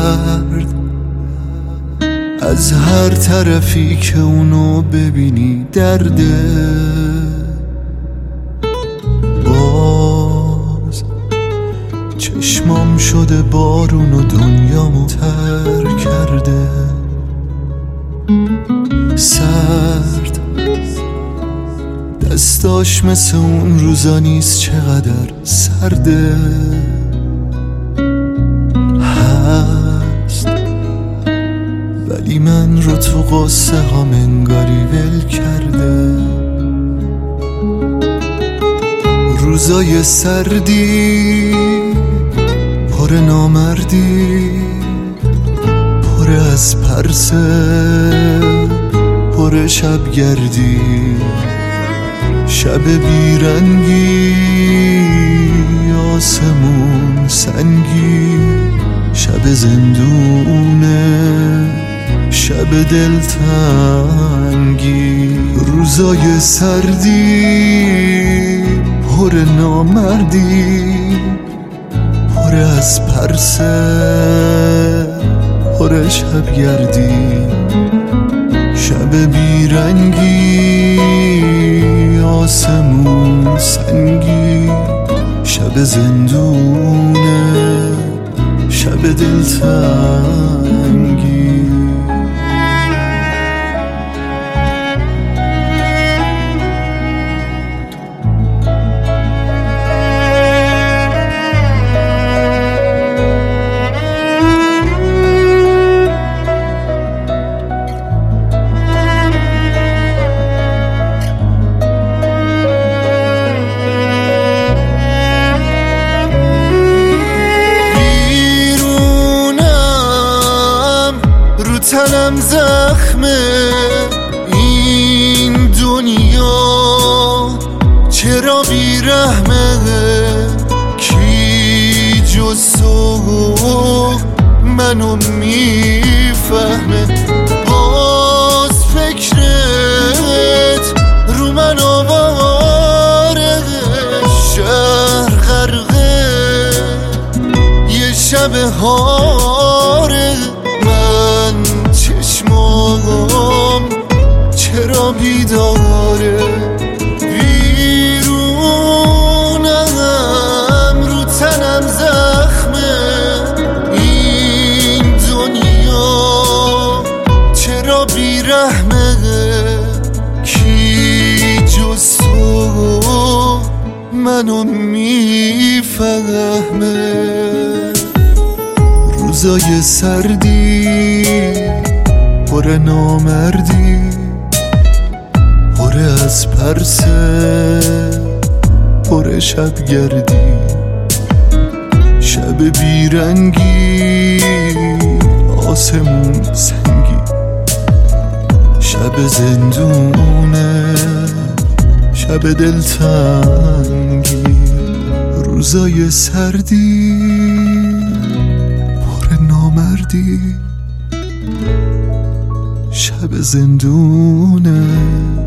درد از هر طرفی که اونو ببینی درده. باز چشمام شده بارون و دنیامو تر کرده. سرد دستاش مثل اون روزا نیست، چقدر سرده. هست ولی من رو تو قصه ها انگاری ول کرده. روزای سردی پر نامردی، پر از پرسه، پر شبگردی، شب بیرنگی، آسمون سنگی، شب زندونه، شب دلتنگی. روزای سردی پر نامردی، پر از پرسه، پر شبگردی، شب بیرنگی، آسمون سنگی، شب زندونه، شب دلتنگی. تنم زخمه این دنیا، چرا بیرحمه؟ کی جز تو منو میفهمه؟ باز فکرت رو من آواره، شهر غرقه یه شب هاره. چشمام چرا بیداره؟ بیرونم رو تنم زخمه این دنیا، چرا بیرحمه؟ کی جز تو منو میفهمه؟ روزای سردی پر نامردی، پر از پرسه، پر شبگردی، شب بیرنگی، آسمون سنگی، شب زندونه، شب دلتنگی. روزای سردی پر نامردی، شب زندونه،